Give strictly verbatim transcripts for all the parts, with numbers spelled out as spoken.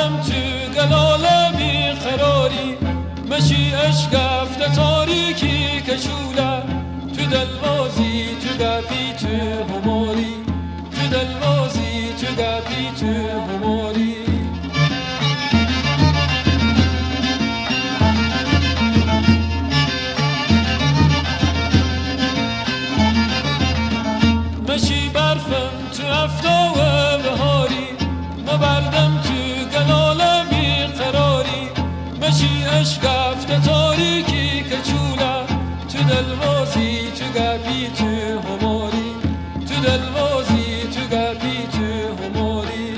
بردم تو گلاله بیقراری مشی اشکفت تاریکی کشوله تو دلوازی تو گپی تو هماری تو دلوازی تو گپی تو هماری مشی برفم تو افتا و بهاری مبردم تو گلاله بیقراری مشی اشکفت تاریکی کچوله تو دلوازی تو گپی تو هماری تو دلوازی تو گپی تو هماری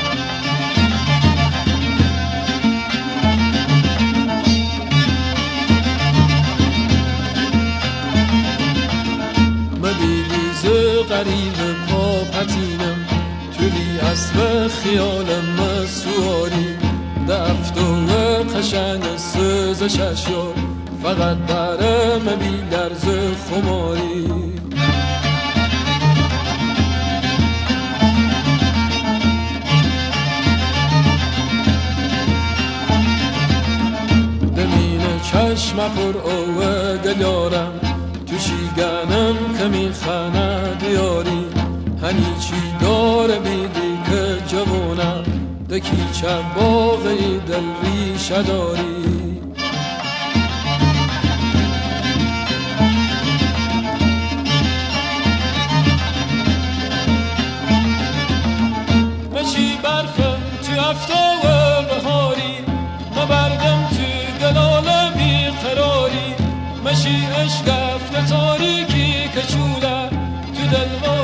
مبیلیز قریب پا پتینم توی اسب خیالم مسواری دفت و قشنگ سوز ششیار فقط برم بی درز خماری دمین چشم پر اوه گلیارم تو شیگنم کمی خانه دیاری هنی چی داره بیدی که جوانم دکی چه باغی دل ریشه داری مشی برفم تو افتا و بهاری مبردم تو گلاله بیقراری مشی اشکفت تاریکی کچوله تو دلوازی